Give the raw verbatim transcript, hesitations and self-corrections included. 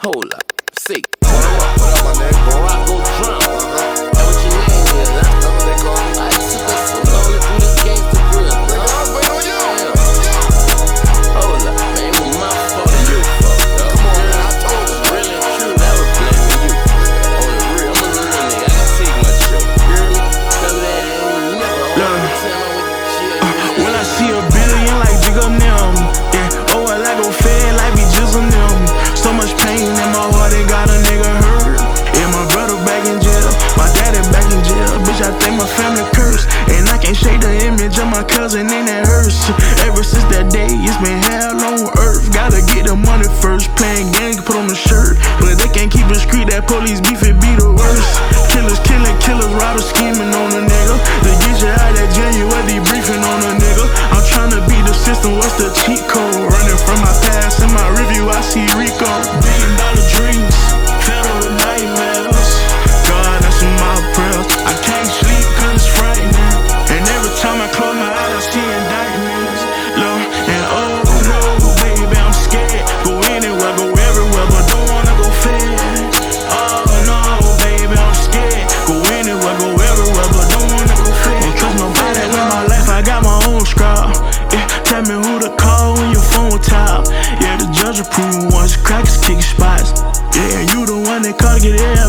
Hold up, see. What up, what up, my nigga? Morocco Drum. Uh-huh. That what your name is, huh? That's what they call me. I took us so long to do this gangsta grill. Nigga, I was waiting on you. Hold up, man, it was my fault and your fault, dog. Come on, man, I told you. Really and true, that was blaming you. On the real, I'm a real nigga. I can take my show. You hear me? Tell that ain't never all the time I with the shit. Uh, when I see a billion like Jig up them, yeah. Oh, I like go fed like be jizzing them. So much pain in my heart, it got a nigga hurt. Yeah, my brother back in jail, my daddy back in jail. Bitch, I think my family cursed, and I can't shake the image of my cousin in that hearse. Ever since that day, it's been hell on earth. Gotta get the money first, playing gang, put on the shirt. But they can't keep it street, that police beef, it be the worst. Killers killing, killers, robbers scheming on a nigga. To get you out that jail, you are debriefing on a nigga. I'm tryna beat the system, what's the cheat code? Running from my past, in my review, I see Rico. Billion dollar dreams, federal nightmares. God, that's in my prayers. I can't sleep cause it's frightening. And every time I close my eyes, I see indictments. Lord, and oh no, baby, I'm scared. Go anywhere, go everywhere, but don't wanna go fed. Oh no, baby, I'm scared. Go anywhere, go everywhere, but don't wanna go fed. Don't trust nobody with my life, I got my own scrap. Yeah, tell me who to call when your phone top. Yeah, the judge approved once, crackers kicking spots. Yeah, you the one that caught to get air